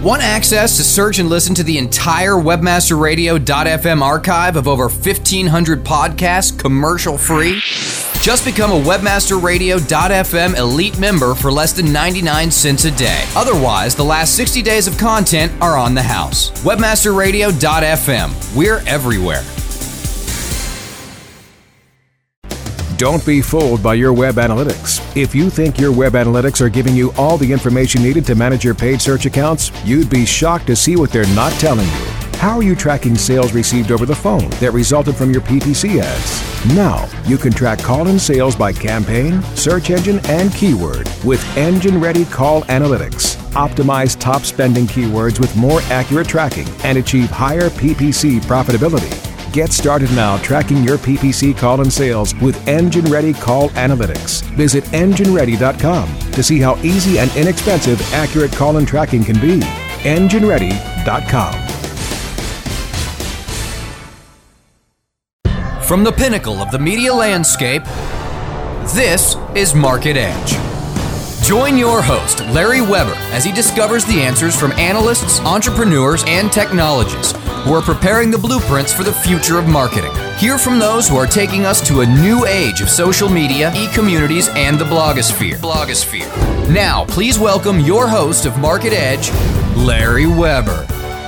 Want access to search and listen to the entire WebmasterRadio.fm archive of over 1,500 podcasts commercial-free? Just become a WebmasterRadio.fm Elite member for less than 99 cents a day. Otherwise, the last 60 days of content are on the house. WebmasterRadio.fm. We're everywhere. Don't be fooled by your web analytics. If you think your web analytics are giving you all the information needed to manage your paid search accounts, you'd be shocked to see what they're not telling you. How are you tracking sales received over the phone that resulted from your PPC ads? Now, you can track call-in sales by campaign, search engine, and keyword with Engine-Ready Call Analytics. Optimize top spending keywords with more accurate tracking and achieve higher PPC profitability. Get started now tracking your PPC call-in sales with Engine-Ready Call Analytics. Visit EngineReady.com to see how easy and inexpensive accurate call-in tracking can be. EngineReady.com. From the pinnacle of the media landscape, this is Market Edge. Join your host, Larry Weber, as he discovers the answers from analysts, entrepreneurs, and technologists who are preparing the blueprints for the future of marketing. Hear from those who are taking us to a new age of social media, e-communities, and the blogosphere. Now, please welcome your host of Market Edge, Larry Weber.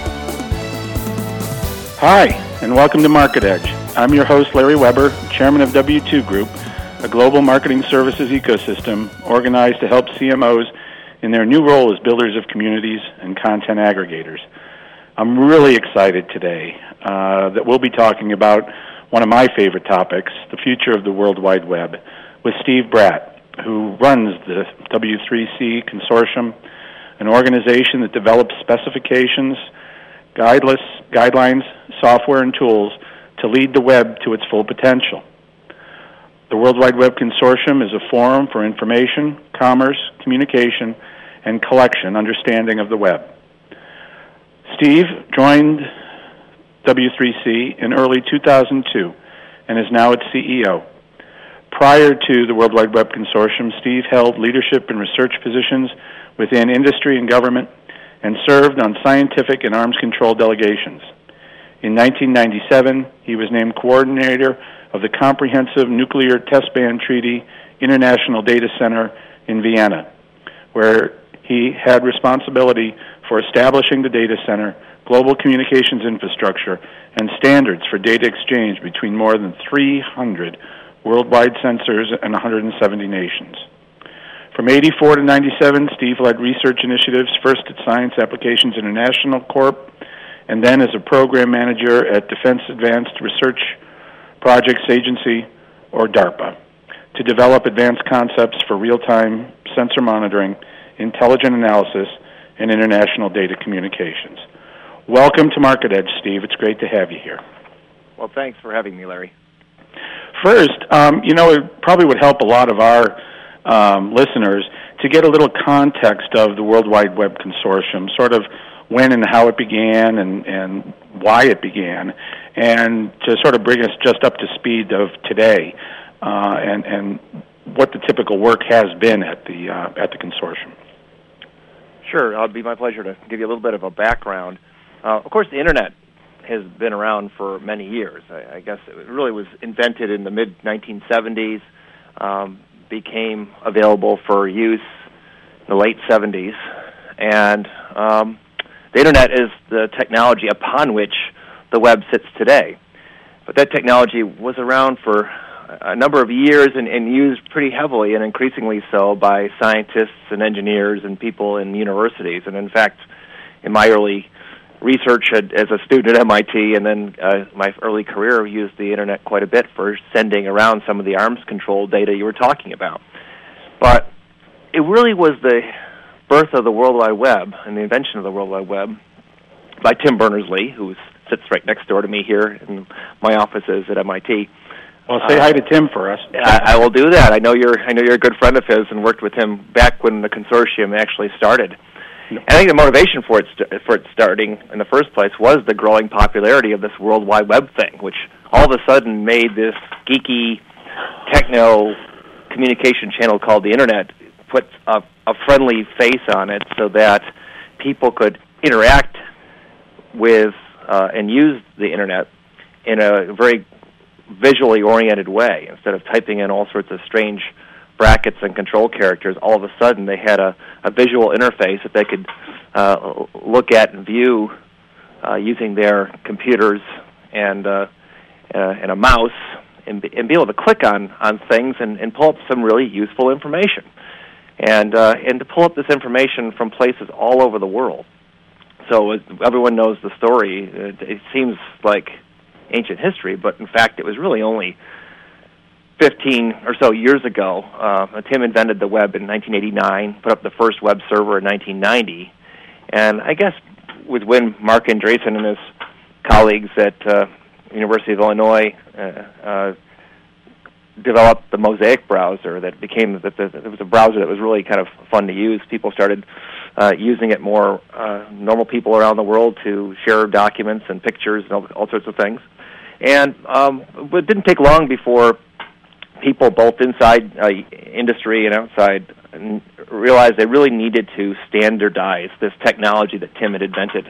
Hi, and welcome to Market Edge. I'm your host, Larry Weber, chairman of W2 Group, a global marketing services ecosystem organized to help CMOs in their new role as builders of communities and content aggregators. I'm really excited today that we'll be talking about one of my favorite topics, the future of the World Wide Web, with Steve Bratt, who runs the W3C Consortium, an organization that develops specifications, guidelines, software, and tools to lead the web to its full potential. The World Wide Web Consortium is a forum for information, commerce, communication, and understanding of the web. Steve joined W3C in early 2002 and is now its CEO. Prior to the World Wide Web Consortium, Steve held leadership and research positions within industry and government and served on scientific and arms control delegations. In 1997, he was named coordinator of the Comprehensive Nuclear Test Ban Treaty International Data Center in Vienna, where he had responsibility for establishing the data center, global communications infrastructure, and standards for data exchange between more than 300 worldwide sensors and 170 nations. From 84 to 97, Steve led research initiatives, first at Science Applications International Corp., and then as a program manager at Defense Advanced Research Projects Agency, or DARPA, to develop advanced concepts for real-time sensor monitoring, intelligent analysis, and international data communications. Welcome to Market Edge, Steve. It's great to have you here. Well, thanks for having me, Larry. First, it probably would help a lot of our listeners to get a little context of the World Wide Web Consortium, sort of when and how it began and why it began, and to sort of bring us just up to speed of today and what the typical work has been at the consortium. Sure, it'll be my pleasure to give you a little bit of a background. Of course, the Internet has been around for many years. I guess it really was invented in the mid-1970s, became available for use in the late 70s, and the Internet is the technology upon which the web sits today. But that technology was around for a number of years and used pretty heavily and increasingly so by scientists and engineers and people in universities. And in fact, in my early research as a student at MIT and then my early career, used the Internet quite a bit for sending around some of the arms control data you were talking about. But it really was the birth of the World Wide Web and the invention of the World Wide Web by Tim Berners-Lee, who sits right next door to me here in my offices at MIT. Well, say hi to Tim for us. I will do that. I know you're a good friend of his and worked with him back when the consortium actually started. And I think the motivation for it starting in the first place was the growing popularity of this World Wide Web thing, which all of a sudden made this geeky techno communication channel called the Internet put a friendly face on it so that people could interact with and use the internet in a very visually oriented way. Instead of typing in all sorts of strange brackets and control characters, all of a sudden they had a visual interface that they could look at and view using their computers and a mouse, and be able to click on things and pull up some really useful information, and to pull up this information from places all over the world. So everyone knows the story. It seems like ancient history, but in fact it was really only 15 or so years ago. Tim invented the web in 1989, put up the first web server in 1990, and I guess when Mark Andreessen and his colleagues at University of Illinois developed the Mosaic browser, that became it was a browser that was really kind of fun to use. People started using it more. Normal people around the world to share documents and pictures and all sorts of things. And it didn't take long before people both inside industry and outside realized they really needed to standardize this technology that Tim had invented.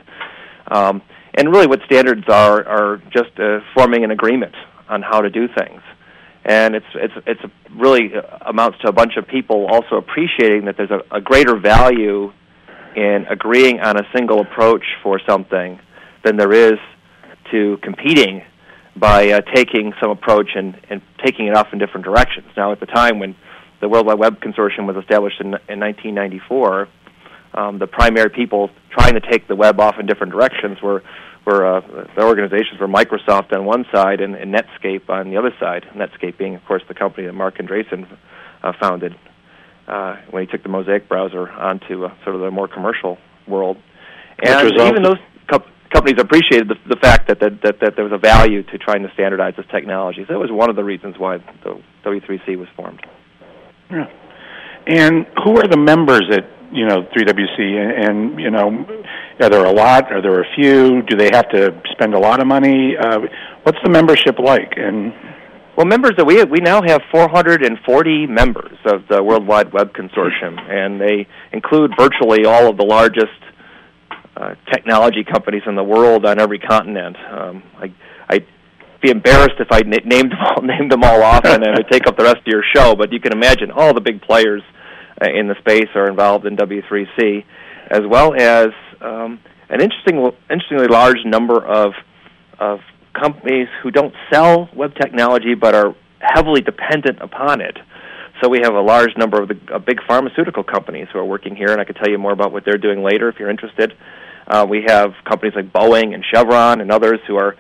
And really what standards are just forming an agreement on how to do things. And it's really amounts to a bunch of people also appreciating that there's a greater value in agreeing on a single approach for something than there is to competing by taking some approach and taking it off in different directions. Now, at the time when the World Wide Web Consortium was established in 1994, the primary people trying to take the web off in different directions were the organizations were Microsoft on one side and Netscape on the other side. Netscape being, of course, the company that Mark Andreessen founded when he took the Mosaic browser onto sort of the more commercial world. And even those companies appreciated the fact that there was a value to trying to standardize this technology. So that was one of the reasons why the W3C was formed. Yeah. And who are the members at 3WC? And are there a lot? Are there a few? Do they have to spend a lot of money? What's the membership like? And well, members that we now have 440 members of the World Wide Web Consortium, and they include virtually all of the largest technology companies in the world on every continent. I'd be embarrassed if I named them all off, and it would take up the rest of your show. But you can imagine all the big players in the space are involved in W3C, as well as an interestingly large number of companies who don't sell web technology but are heavily dependent upon it. So we have a large number of big pharmaceutical companies who are working here, and I could tell you more about what they're doing later if you're interested. We have companies like Boeing and Chevron and others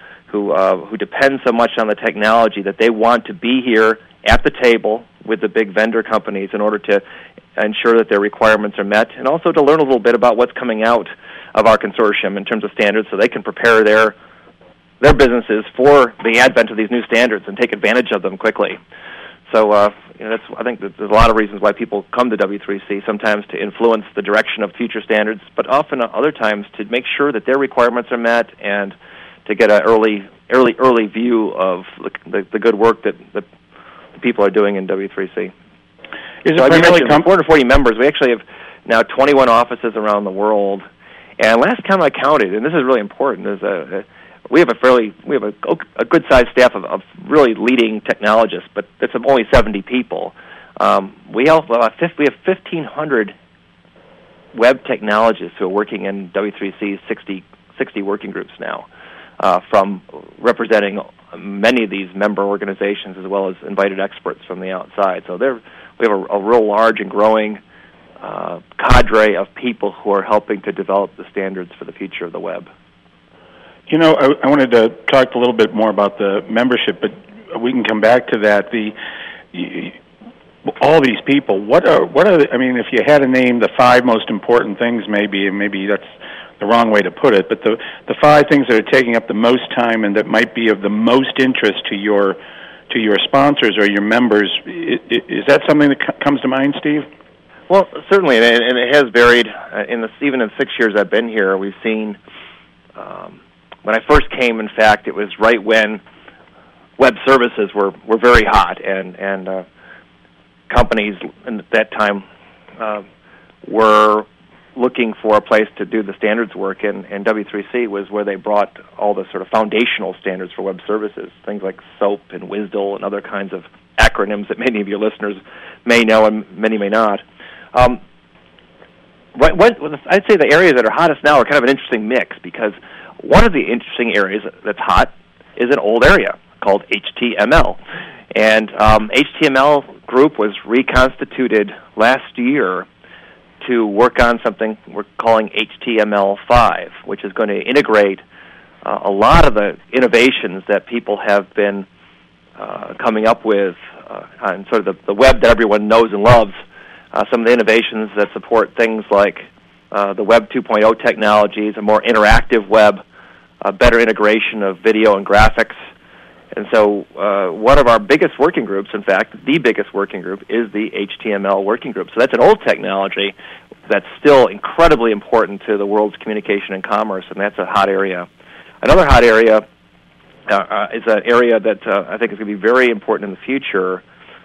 who depend so much on the technology that they want to be here at the table with the big vendor companies in order to ensure that their requirements are met, and also to learn a little bit about what's coming out of our consortium in terms of standards so they can prepare their businesses for the advent of these new standards and take advantage of them quickly. So I think that there's a lot of reasons why people come to W3C, sometimes to influence the direction of future standards, but often other times to make sure that their requirements are met and to get an early view of the good work that the people are doing in W3C. Is it primarily 440 members? We actually have now 21 offices around the world, and last time I counted, and this is really important, we have a good sized staff of really leading technologists, but it's only 70 people. We have 1,500 web technologists who are working in W3C's 60 working groups now, from representing many of these member organizations as well as invited experts from the outside. So we have a real large and growing cadre of people who are helping to develop the standards for the future of the web. I wanted to talk a little bit more about the membership, but we can come back to that. All these people, what are if you had to name the 5 most important things, maybe that's the wrong way to put it, but the 5 things that are taking up the most time and that might be of the most interest to your sponsors or your members, is that something that comes to mind, Steve? Well, certainly, and it has varied. Even in 6 years I've been here, we've seen. When I first came, in fact, it was right when web services were very hot, and companies at that time were looking for a place to do the standards work, and W3C was where they brought all the sort of foundational standards for web services, things like SOAP and WSDL and other kinds of acronyms that many of your listeners may know and many may not. I'd say the areas that are hottest now are kind of an interesting mix, because one of the interesting areas that's hot is an old area called HTML. And HTML group was reconstituted last year to work on something we're calling HTML5, which is going to integrate a lot of the innovations that people have been coming up with on sort of the web that everyone knows and loves. Some of the innovations that support things like the Web 2.0 technologies, a more interactive web, a better integration of video and graphics. And so one of our biggest working groups, in fact, the biggest working group, is the HTML working group. So that's an old technology that's still incredibly important to the world's communication and commerce, and that's a hot area. Another hot area is an area that I think is going to be very important in the future,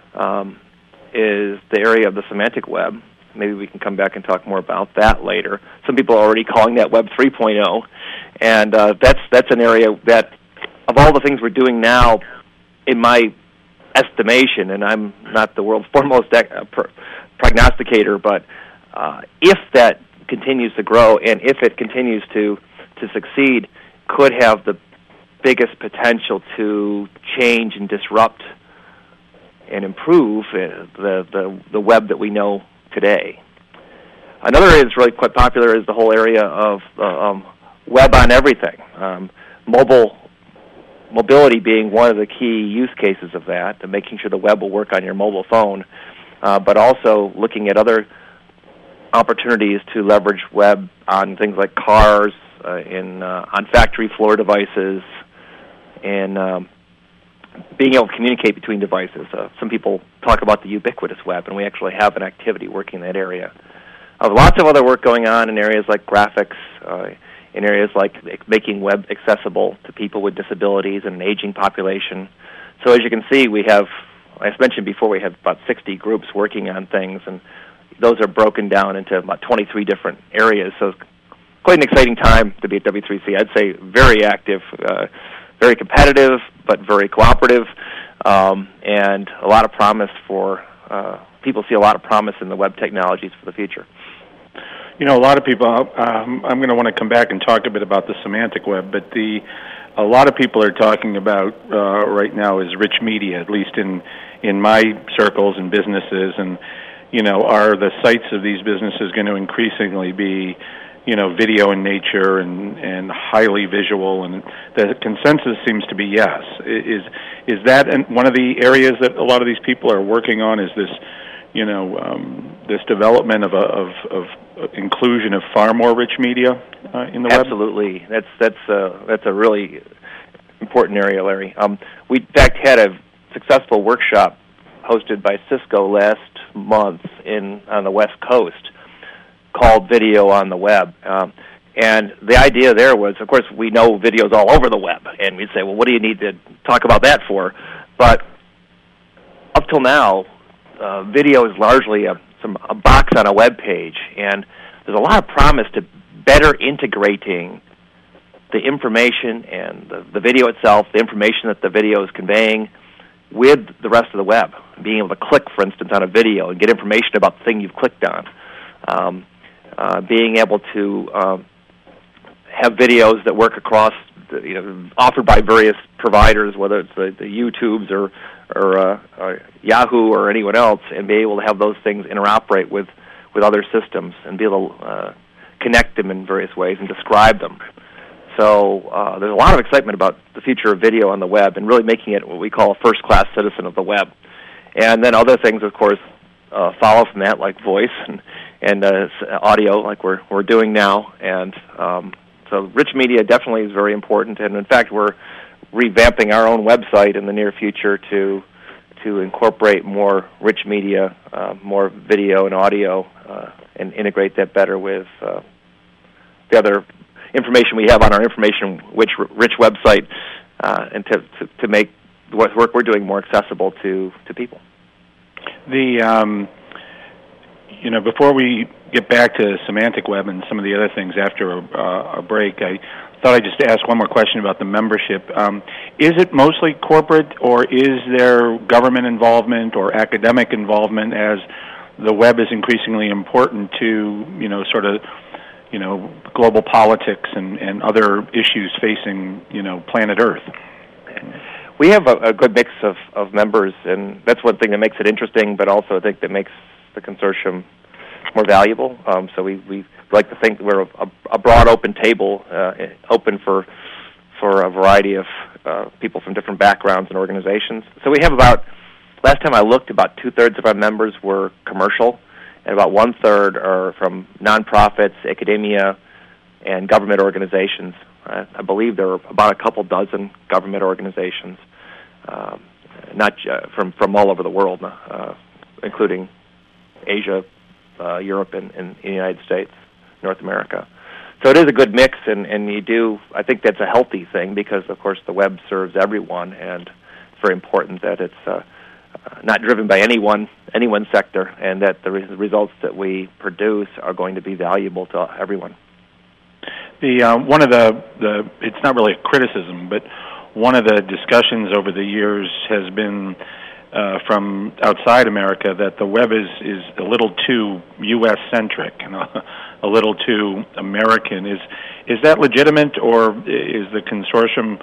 is the area of the semantic web. Maybe we can come back and talk more about that later. Some people are already calling that Web 3.0, and that's an area that, of all the things we're doing now, in my estimation, and I'm not the world's foremost prognosticator, but if that continues to grow and if it continues to succeed, could have the biggest potential to change and disrupt and improve the web that we know today. Another area that's really quite popular is the whole area of web on everything. Mobility being one of the key use cases of that, and making sure the web will work on your mobile phone, but also looking at other opportunities to leverage web on things like cars, on factory floor devices, and being able to communicate between devices. Some people talk about the ubiquitous web, and we actually have an activity working in that area. Lots of other work going on in areas like graphics, in areas like making web accessible to people with disabilities and an aging population. So as you can see, we have, as mentioned before, we have about 60 groups working on things, and those are broken down into about 23 different areas. So quite an exciting time to be at W3C. I'd say very active, very competitive, but very cooperative, and a lot of promise for, people see a lot of promise in the web technologies for the future. You know, a lot of people, I'm going to want to come back and talk a bit about the semantic web, but a lot of people are talking about right now is rich media, at least in my circles and businesses, and, you know, are the sites of these businesses going to increasingly be, you know, video in nature and highly visual? And the consensus seems to be yes. Is that one of the areas that a lot of these people are working on? Is this, you know, this development of inclusion of far more rich media in the web? Absolutely. That's a really important area, Larry. We in fact had a successful workshop hosted by Cisco last month on the West Coast called Video on the Web. And the idea there was, of course, we know video's all over the web, and we'd say, well, what do you need to talk about that for? But up till now, video is largely a box on a web page, and there's a lot of promise to better integrating the information and the video itself, the information that the video is conveying, with the rest of the web. Being able to click, for instance, on a video and get information about the thing you've clicked on. Being able to have videos that work across, offered by various providers, whether it's the YouTubes or Yahoo or anyone else, and be able to have those things interoperate with other systems and be able to connect them in various ways and describe them. So there's a lot of excitement about the future of video on the web and really making it what we call a first-class citizen of the web. And then other things, of course, follow from that, like voice and audio, like we're doing now. And so rich media definitely is very important. And in fact, we're revamping our own website in the near future to incorporate more rich media, more video and audio, and integrate that better with the other information we have on our information-rich website, and to make the work we're doing more accessible to people. Before we get back to semantic web and some of the other things after a break. I thought I'd just ask one more question about the membership. Is it mostly corporate, or is there government involvement or academic involvement as the web is increasingly important to, sort of, global politics and other issues facing, planet Earth? We have a good mix of members, and that's one thing that makes it interesting, but also I think that makes the consortium more valuable. So we like to think we're a broad open table, open for a variety of people from different backgrounds and organizations. So we have last time I looked, about 2/3 of our members were commercial, and about 1/3 are from nonprofits, academia, and government organizations. I believe there are about a couple dozen government organizations, not from all over the world, including Asia, Europe, and the United States, North America. So it is a good mix, and I think that's a healthy thing, because, of course, the web serves everyone, and it's very important that it's not driven by any one sector, and that the results that we produce are going to be valuable to everyone. One of the it's not really a criticism, but one of the discussions over the years has been from outside America that the web is a little too U.S. centric and a little too American. Is that legitimate, or is the consortium,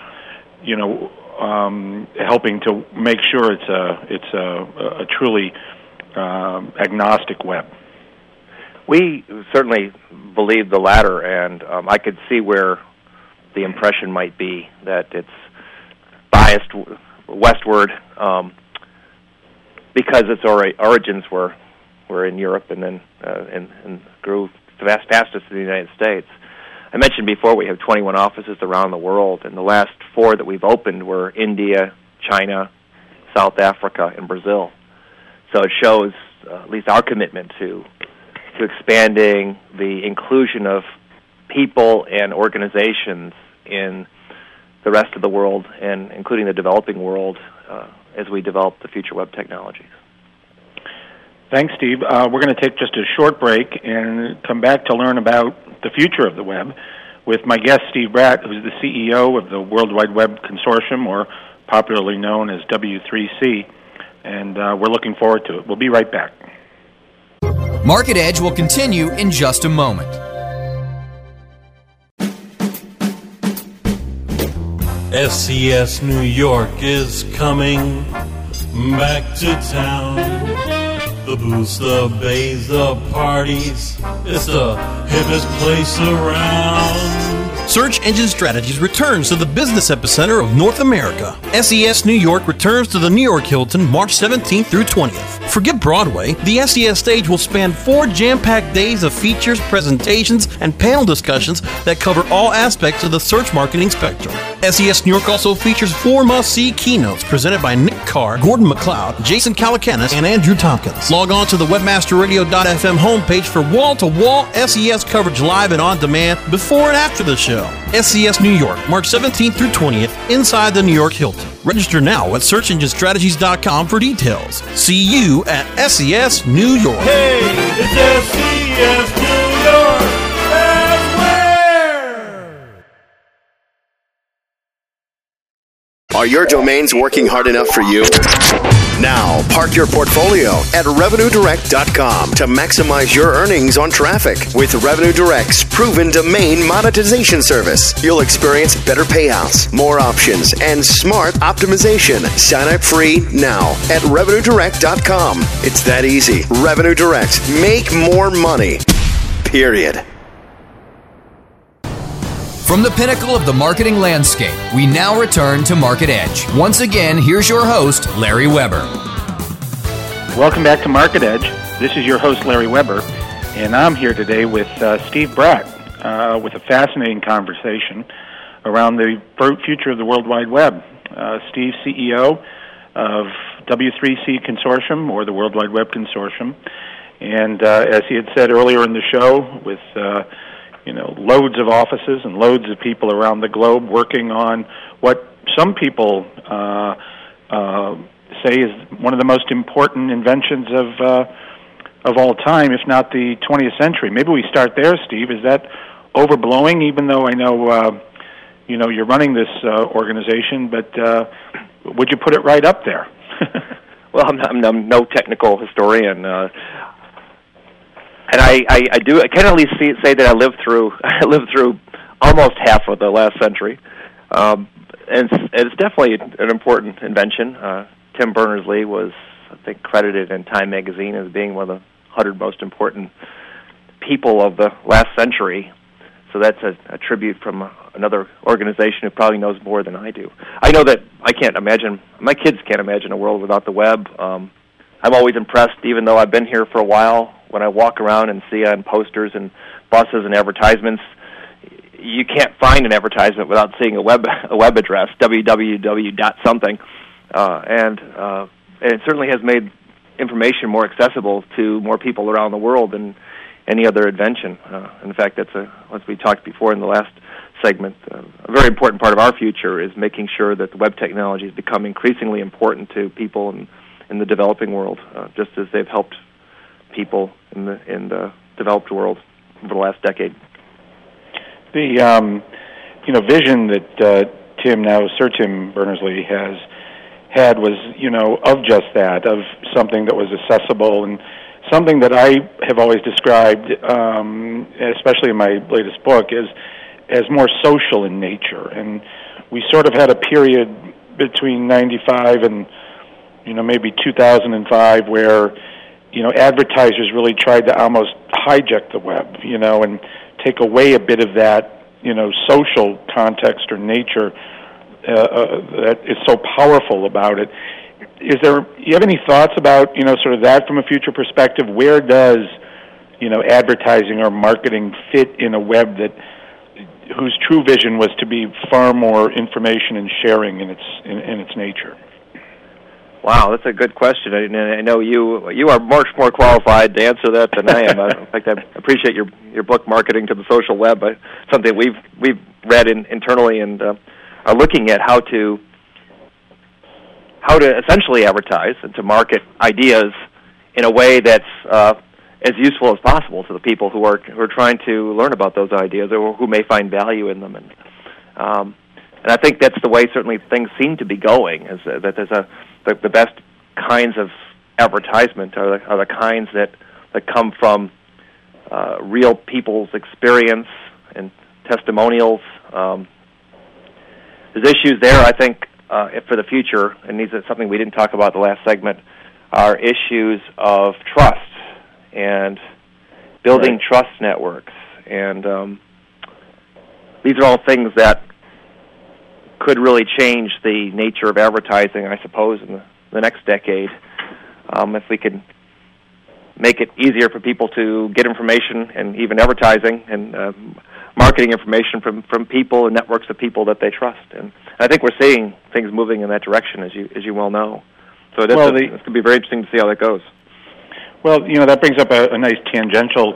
helping to make sure it's a truly agnostic web? We certainly believe the latter, and I could see where the impression might be that it's biased westward, because its origins were in Europe, and then and grew fastest in the United States. I mentioned before we have 21 offices around the world, and the last 4 that we've opened were India, China, South Africa, and Brazil. So it shows at least our commitment to expanding the inclusion of people and organizations in the rest of the world, and including the developing world, as we develop the future web technologies. Thanks, Steve. We're going to take just a short break and come back to learn about the future of the web with my guest, Steve Bratt, who's the CEO of the World Wide Web Consortium, or popularly known as W3C, and we're looking forward to it. We'll be right back. Market Edge will continue in just a moment. SCS New York is coming back to town. The booths, the bays, the parties, it's the hippest place around. Search Engine Strategies returns to the business epicenter of North America. SES New York returns to the New York Hilton March 17th through 20th. Forget Broadway, the SES stage will span 4 jam-packed days of features, presentations, and panel discussions that cover all aspects of the search marketing spectrum. SES New York also features 4 must-see keynotes presented by Nick Carr, Gordon MacLeod, Jason Calacanis, and Andrew Tompkins. Log on to the webmasterradio.fm homepage for wall-to-wall SES coverage live and on demand before and after the show. SES New York, March 17th through 20th, inside the New York Hilton. Register now at searchenginestrategies.com for details. See you at SES New York. Hey, it's SCS New York. Are your domains working hard enough for you? Now, park your portfolio at RevenueDirect.com to maximize your earnings on traffic. With Revenue Direct's proven domain monetization service, you'll experience better payouts, more options, and smart optimization. Sign up free now at RevenueDirect.com. It's that easy. Revenue Direct. Make more money. Period. From the pinnacle of the marketing landscape, we now return to Market Edge. Once again, here's your host, Larry Weber. Welcome back to Market Edge. This is your host, Larry Weber, and I'm here today with Steve Bratt with a fascinating conversation around the future of the World Wide Web. Steve's CEO of W3C Consortium, or the World Wide Web Consortium, and as he had said earlier in the show, with loads of offices and loads of people around the globe working on what some people say is one of the most important inventions of of all time, if not the 20th century. Maybe we start there, Steve. Is that overblowing, even though I know you're running this organization, but would you put it right up there? Well, I'm no technical historian, and I can at least say that I lived through almost half of the last century, and it's definitely an important invention. Tim Berners-Lee was, I think, credited in Time magazine as being one of the 100 most important people of the last century. So that's a tribute from another organization who probably knows more than I do. I know that I can't imagine, my kids can't imagine a world without the web. I'm always impressed, even though I've been here for a while, when I walk around and see on posters and buses and advertisements, you can't find an advertisement without seeing a web address, www.something. And it certainly has made information more accessible to more people around the world than any other invention. In fact, that's as we talked before in the last segment, a very important part of our future is making sure that the web technologies become increasingly important to people in the developing world, just as they've helped people in the developed world over the last decade. The vision that Sir Tim Berners-Lee has had was of just that, of something that was accessible and something that I have always described, especially in my latest book, as more social in nature. And we sort of had a period between 95 and maybe 2005 where advertisers really tried to almost hijack the web, and take away a bit of that social context or nature that is so powerful about it. You have any thoughts about, sort of that from a future perspective? Where does, advertising or marketing fit in a web whose true vision was to be far more information and sharing in its nature? Wow, that's a good question. I know you are much more qualified to answer that than I am. In fact, I appreciate your book, Marketing to the Social Web. Something we've read internally and are looking at how to essentially advertise and to market ideas in a way that's as useful as possible to the people who are trying to learn about those ideas or who may find value in them. And I think that's the way certainly things seem to be going. Is that there's the best kinds of advertisement are the kinds that come from real people's experience and testimonials. There's issues there, I think, for the future, and these are something we didn't talk about in the last segment, are issues of trust and building trust networks. And these are all things that could really change the nature of advertising, I suppose, in the next decade. If we could make it easier for people to get information and even advertising and marketing information from people and networks of people that they trust. And I think we're seeing things moving in that direction, as you well know. So it's going to be very interesting to see how that goes. Well, that brings up a nice tangential,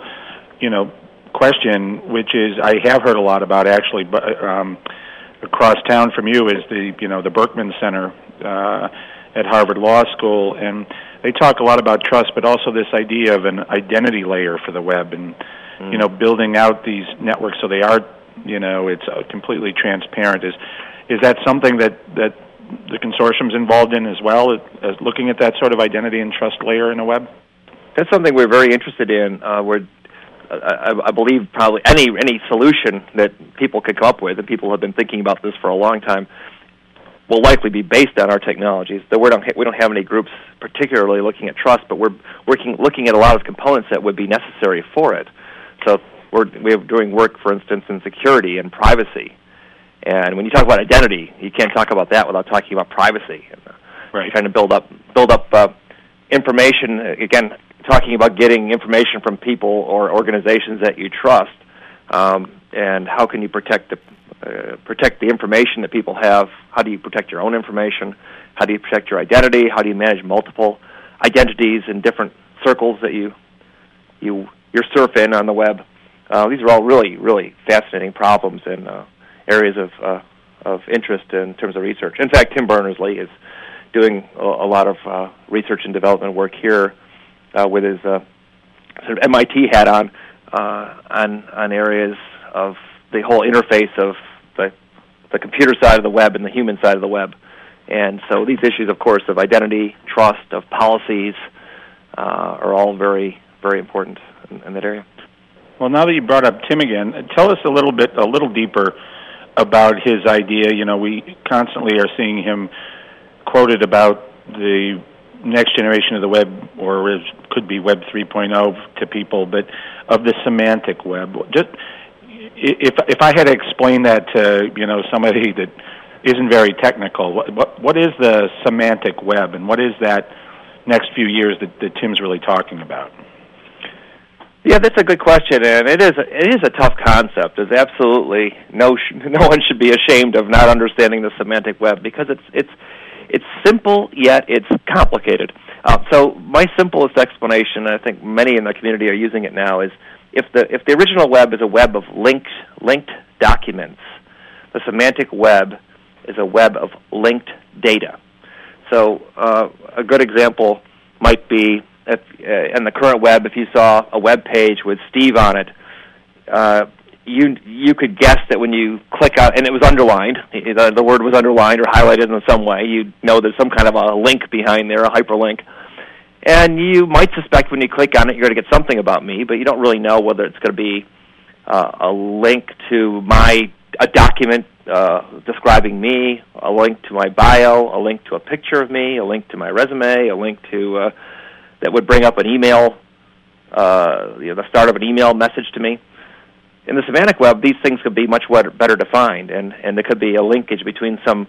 question, which is I have heard a lot about actually, but across town from you is the Berkman Center at Harvard Law School, and they talk a lot about trust, but also this idea of an identity layer for the web, and building out these networks so they are, it's completely transparent. Is that something that the consortium's involved in as well, as looking at that sort of identity and trust layer in a web? That's something we're very interested in. I believe probably any solution that people could come up with, and people have been thinking about this for a long time, will likely be based on our technologies. Though we don't have any groups particularly looking at trust, but we're looking at a lot of components that would be necessary for it. So we're doing work, for instance, in security and privacy. And when you talk about identity, you can't talk about that without talking about privacy. Right. Trying to build up information, again, talking about getting information from people or organizations that you trust, and how can you protect the information that people have? How do you protect your own information? How do you protect your identity? How do you manage multiple identities in different circles that you surf in on the web? These are all really, really fascinating problems and areas of interest in terms of research. In fact, Tim Berners-Lee is doing a lot of research and development work here with his sort of MIT hat on areas of the whole interface of the computer side of the web and the human side of the web. And so these issues, of course, of identity, trust, of policies, are all very, very important in that area. Well, now that you brought up Tim again, tell us a little deeper about his idea. You know, we constantly are seeing him quoted about the next generation of the web, or it could be Web 3.0 to people, but of the semantic web. Just if I had to explain that to somebody that isn't very technical, what is the semantic web, and what is that next few years that Tim's really talking about? Yeah, that's a good question, and it is a tough concept. There's absolutely no one should be ashamed of not understanding the semantic web, because it's simple yet it's complicated. So my simplest explanation, and I think many in the community are using it now, is if the original web is a web of linked documents, the semantic web is a web of linked data. So a good example might be in the current web, if you saw a web page with Steve on it, you could guess that when you click on, and it was underlined, the word was underlined or highlighted in some way, you'd know there's some kind of a link behind there, a hyperlink. And you might suspect when you click on it, you're going to get something about me, but you don't really know whether it's going to be a link to a document describing me, a link to my bio, a link to a picture of me, a link to my resume, a link to that would bring up an email, the start of an email message to me. In the semantic web, these things could be much better defined, and there could be a linkage between some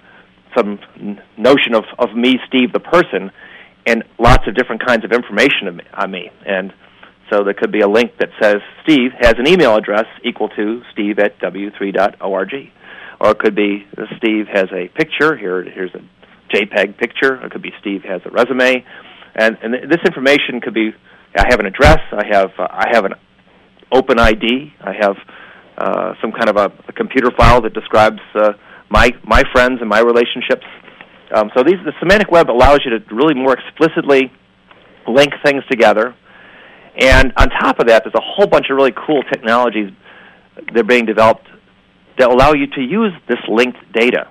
notion of me, Steve, the person, and lots of different kinds of information on me. And so there could be a link that says Steve has an email address equal to steve@w3.org. Or it could be Steve has a picture. Here's a JPEG picture. It could be Steve has a resume. And this information could be, I have an address, I have an open ID, I have some kind of a computer file that describes my friends and my relationships. So the semantic web allows you to really more explicitly link things together. And on top of that, there's a whole bunch of really cool technologies that are being developed that allow you to use this linked data.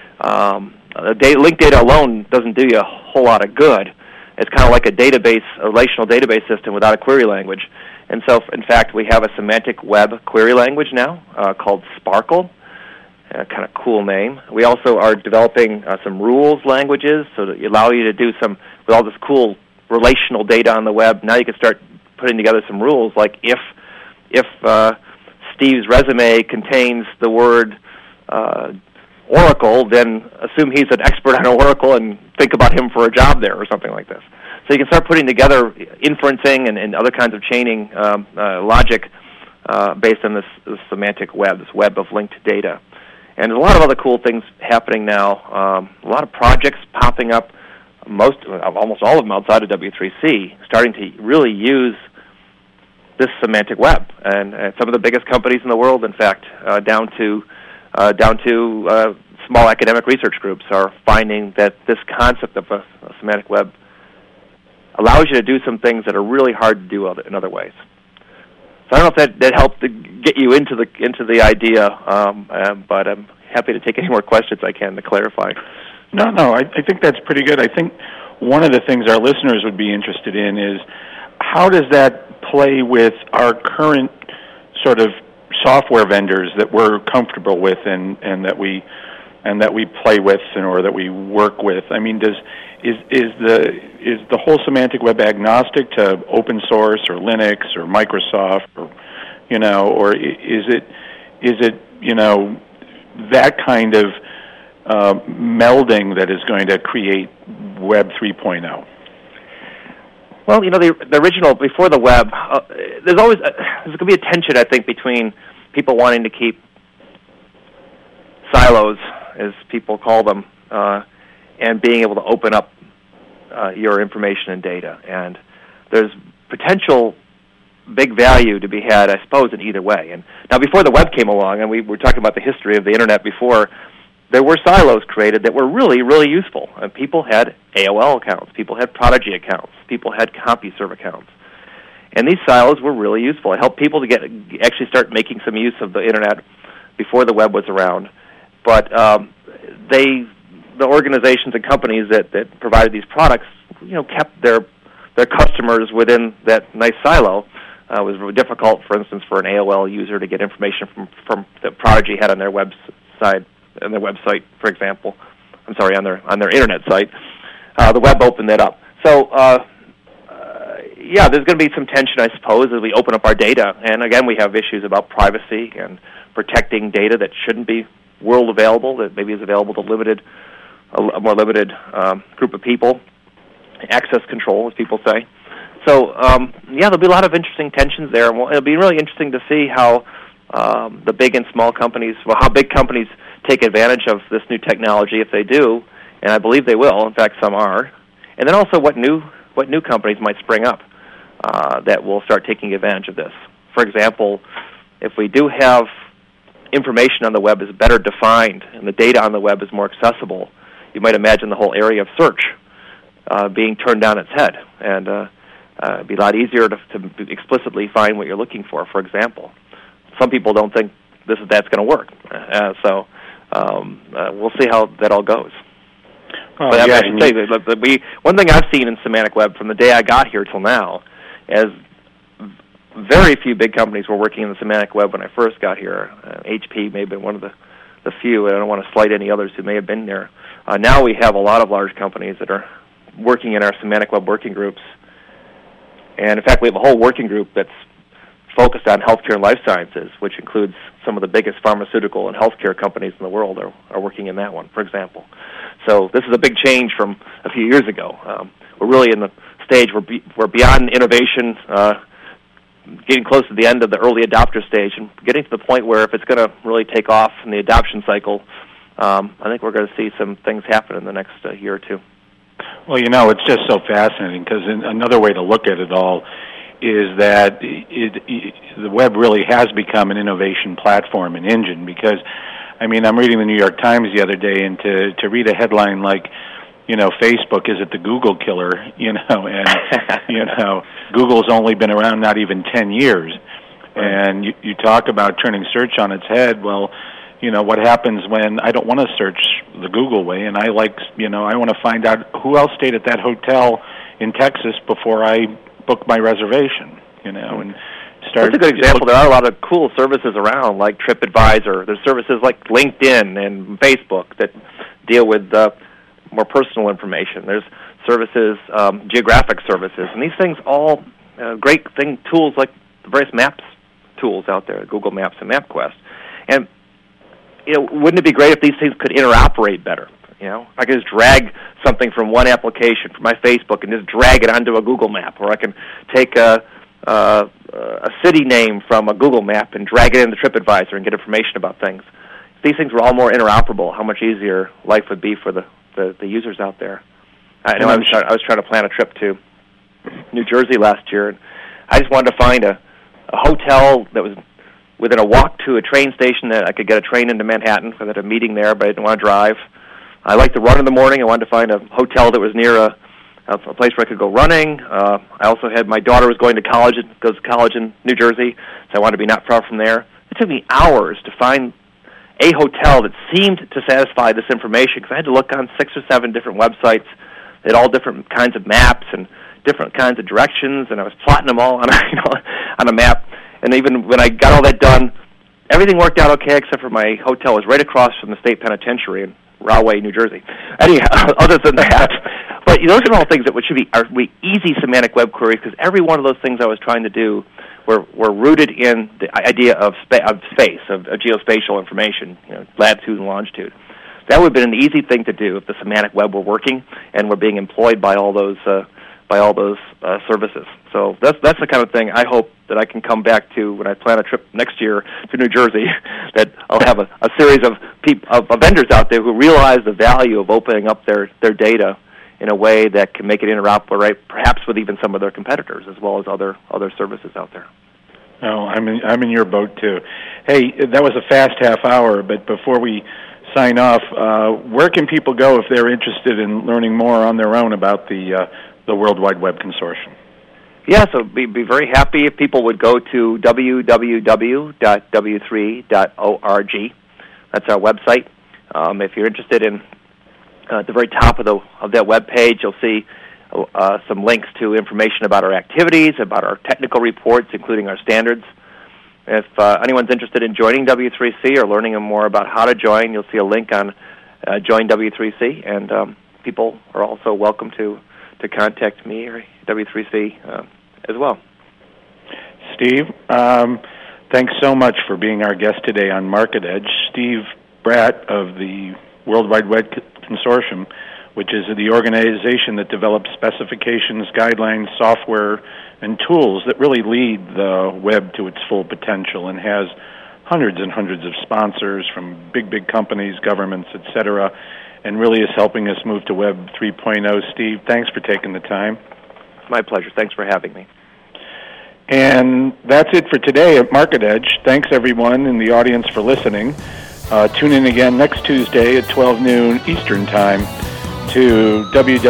Linked data alone doesn't do you a whole lot of good. It's kind of like a relational database system without a query language. And so, in fact, we have a semantic web query language now called Sparkle. Kind of cool name. We also are developing some rules languages so that allow you to do with all this cool relational data on the web. Now you can start putting together some rules, like if Steve's resume contains the word Oracle, then assume he's an expert on Oracle and think about him for a job there or something like this. So you can start putting together inferencing and other kinds of chaining logic based on this semantic web, this web of linked data. And there's a lot of other cool things happening now. A lot of projects popping up, almost all of them outside of W3C, starting to really use this semantic web. And some of the biggest companies in the world, in fact, down to small academic research groups, are finding that this concept of a semantic web allows you to do some things that are really hard to do in other ways. So I don't know if that helped to get you into the idea, but I'm happy to take any more questions I can to clarify. No, I think that's pretty good. I think one of the things our listeners would be interested in is how does that play with our current sort of software vendors that we're comfortable with and that we play with or that we work with. I mean, is the whole semantic web agnostic to open source or Linux or Microsoft or is it that kind of melding that is going to create Web 3.0? Well, the original, before the web, there's going to be a tension, I think, between people wanting to keep silos, as people call them, and being able to open up your information and data. And there's potential big value to be had, I suppose, in either way. And now, before the web came along, and we were talking about the history of the Internet before, there were silos created that were really, really useful. People had AOL accounts. People had Prodigy accounts. People had CompuServe accounts. And these silos were really useful. It helped people to actually start making some use of the Internet before the web was around. But the organizations and companies that provided these products, kept their customers within that nice silo. It was really difficult, for instance, for an AOL user to get information from that Prodigy had on their website, for example. I'm sorry, on their internet site. The web opened that up. So, there's going to be some tension, I suppose, as we open up our data. And again, we have issues about privacy and protecting data that shouldn't be world available, that maybe is available to a more limited group of people. Access control, as people say. So, there'll be a lot of interesting tensions there. And it'll be really interesting to see how the big and small companies, how big companies take advantage of this new technology if they do, and I believe they will. In fact, some are. And then also what new companies might spring up that will start taking advantage of this. For example, if we do have information on the web is better defined and the data on the web is more accessible, you might imagine the whole area of search being turned down its head, and it'd be a lot easier to explicitly find what you're looking for example. Some people don't think that's going to work, so we'll see how that all goes. Oh, but I should say, one thing I've seen in semantic web from the day I got here till now is very few big companies were working in the semantic web when I first got here. HP may have been one of the few, and I don't want to slight any others who may have been there. Now we have a lot of large companies that are working in our semantic web working groups. And in fact, we have a whole working group that's focused on healthcare and life sciences, which includes some of the biggest pharmaceutical and healthcare companies in the world are working in that one, for example. So this is a big change from a few years ago. We're really in the stage we're beyond innovation, getting close to the end of the early adopter stage, and getting to the point where if it's going to really take off in the adoption cycle, I think we're going to see some things happen in the next year or two. Well, it's just so fascinating because another way to look at it all is that the web really has become an innovation platform and engine because, I'm reading the New York Times the other day, and to read a headline like, Facebook, is it the Google killer, and, Google's only been around not even 10 years. And you talk about turning search on its head. Well, what happens when I don't want to search the Google way, and I want to find out who else stayed at that hotel in Texas before I book my reservation, and start. That's a good example. There are a lot of cool services around, like TripAdvisor. There's services like LinkedIn and Facebook that deal with more personal information. There's services, geographic services, and these things all great tools like the various maps tools out there, Google Maps and MapQuest. And wouldn't it be great if these things could interoperate better? I could just drag something from one application, from my Facebook, and just drag it onto a Google map, or I can take a city name from a Google map and drag it into TripAdvisor and get information about things. If these things were all more interoperable, how much easier life would be for the users out there. I know I was trying to plan a trip to New Jersey last year, and I just wanted to find a hotel that was within a walk to a train station that I could get a train into Manhattan. I had a meeting there, but I didn't want to drive. I like to run in the morning. I wanted to find a hotel that was near a place where I could go running. I also had my daughter goes to college in New Jersey, so I wanted to be not far from there. It took me hours to find a hotel that seemed to satisfy this information because I had to look on 6 or 7 different websites that had all different kinds of maps and different kinds of directions, and I was plotting them all on a map. And even when I got all that done, everything worked out okay except for my hotel was right across from the state penitentiary in Rahway, New Jersey. Anyhow, other than that, but those are all things that are easy semantic web queries because every one of those things I was trying to do were rooted in the idea of space, of geospatial information, latitude and longitude. That would have been an easy thing to do if the semantic web were working and were being employed by all those services. So that's the kind of thing I hope that I can come back to when I plan a trip next year to New Jersey, that I'll have a series of vendors out there who realize the value of opening up their data in a way that can make it interoperate, perhaps with even some of their competitors as well as other services out there. Oh, I'm in your boat too. Hey, that was a fast half hour, but before we sign off, where can people go if they're interested in learning more on their own about the World Wide Web Consortium? Yeah, so be very happy if people would go to www.w3.org. That's our website. If you're interested in at the very top of that web page, you'll see some links to information about our activities, about our technical reports, including our standards. If anyone's interested in joining W3C or learning more about how to join, you'll see a link on Join W3C, and people are also welcome to contact me or W3C as well. Steve, thanks so much for being our guest today on Market Edge. Steve Bratt of the World Wide Web Consortium, which is the organization that develops specifications, guidelines, software, and tools that really lead the web to its full potential, and has hundreds and hundreds of sponsors from big companies, governments, etc., and really is helping us move to Web 3.0. Steve, thanks for taking the time. My pleasure. Thanks for having me. And that's it for today at Market Edge. Thanks, everyone in the audience, for listening. Tune in again next Tuesday at 12 noon Eastern Time to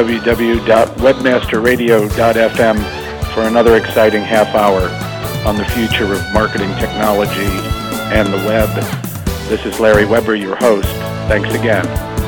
www.webmasterradio.fm for another exciting half hour on the future of marketing technology and the web. This is Larry Weber, your host. Thanks again.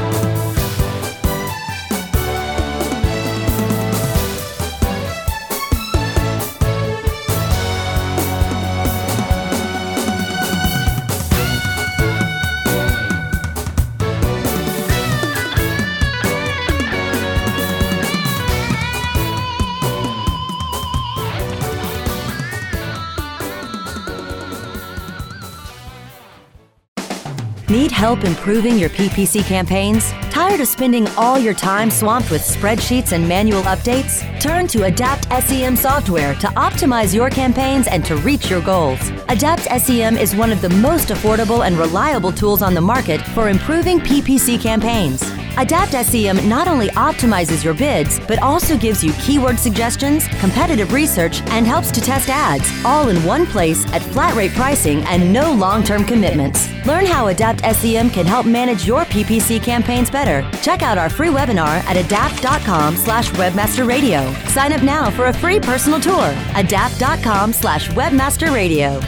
Need help improving your PPC campaigns? Tired of spending all your time swamped with spreadsheets and manual updates? Turn to Adapt SEM software to optimize your campaigns and to reach your goals. Adapt SEM is one of the most affordable and reliable tools on the market for improving PPC campaigns. Adapt SEM not only optimizes your bids, but also gives you keyword suggestions, competitive research, and helps to test ads, all in one place at flat rate pricing and no long-term commitments. Learn how Adapt SEM can help manage your PPC campaigns better. Check out our free webinar at adapt.com/webmasterradio. Sign up now for a free personal tour. adapt.com/webmasterradio.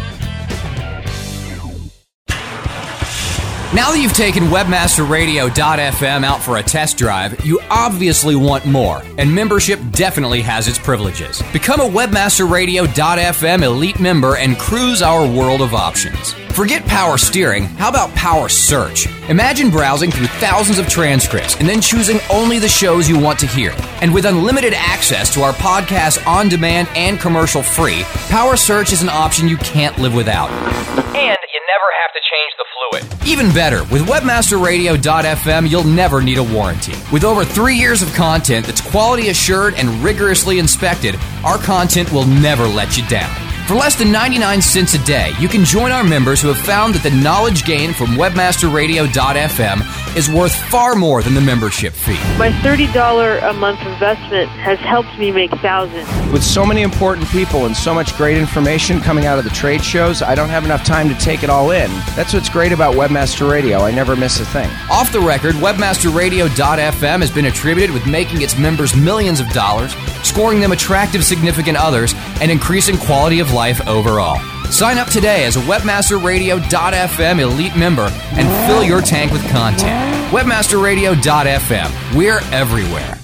Now that you've taken WebmasterRadio.fm out for a test drive, you obviously want more, and membership definitely has its privileges. Become a WebmasterRadio.fm elite member and cruise our world of options. Forget power steering, how about power search? Imagine browsing through thousands of transcripts and then choosing only the shows you want to hear. And with unlimited access to our podcast on demand and commercial free, power search is an option you can't live without. And you never have to change the fluid. Even better, with WebmasterRadio.fm, you'll never need a warranty. With over 3 years of content that's quality assured and rigorously inspected, our content will never let you down. For less than 99 cents a day, you can join our members who have found that the knowledge gained from WebmasterRadio.fm is worth far more than the membership fee. My $30 a month investment has helped me make thousands. With so many important people and so much great information coming out of the trade shows, I don't have enough time to take it all in. That's what's great about Webmaster Radio. I never miss a thing. Off the record, WebmasterRadio.fm has been attributed with making its members millions of dollars, scoring them attractive significant others, and increasing quality of life overall. Sign up today as a WebmasterRadio.fm elite member and fill your tank with content. WebmasterRadio.fm. We're everywhere.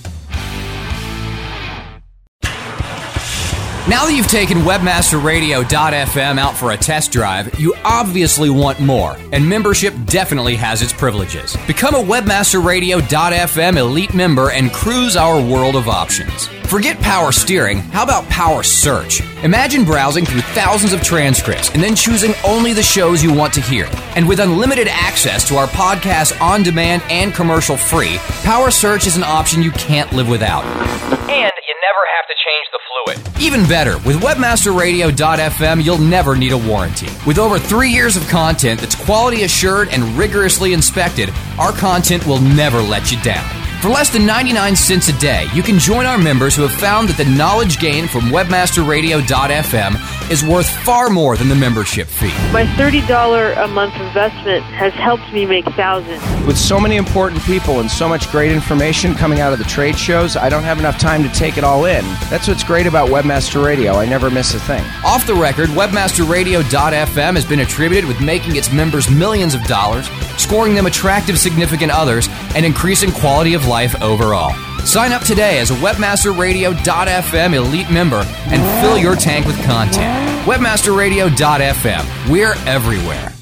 Now that you've taken WebmasterRadio.fm out for a test drive, you obviously want more, and membership definitely has its privileges. Become a WebmasterRadio.fm elite member and cruise our world of options. Forget power steering, how about power search? Imagine browsing through thousands of transcripts and then choosing only the shows you want to hear. And with unlimited access to our podcast on demand and commercial free, power search is an option you can't live without. And you never have to change the fluid. Even better, with WebmasterRadio.fm, you'll never need a warranty. With over 3 years of content that's quality assured and rigorously inspected, our content will never let you down. For less than 99 cents a day, you can join our members who have found that the knowledge gained from webmasterradio.fm is worth far more than the membership fee. My $30 a month investment has helped me make thousands. With so many important people and so much great information coming out of the trade shows, I don't have enough time to take it all in. That's what's great about Webmaster Radio. I never miss a thing. Off the record, webmasterradio.fm has been attributed with making its members millions of dollars, scoring them attractive significant others, and increasing quality of life overall. Sign up today as a webmasterradio.fm elite member and fill your tank with content. Webmasterradio.fm. We're everywhere.